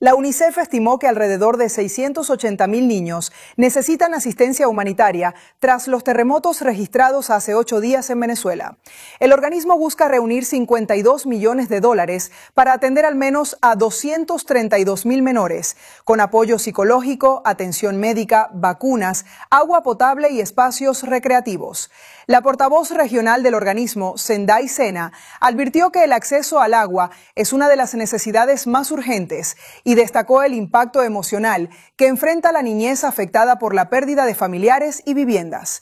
La UNICEF estimó que alrededor de 680.000 niños necesitan asistencia humanitaria tras los terremotos registrados hace 8 días en Venezuela. El organismo busca reunir $52 millones para atender al menos a 232.000 menores, con apoyo psicológico, atención médica, vacunas, agua potable y espacios recreativos. La portavoz regional del organismo, Sendai Sena, advirtió que el acceso al agua es una de las necesidades más urgentes y destacó el impacto emocional que enfrenta la niñez afectada por la pérdida de familiares y viviendas.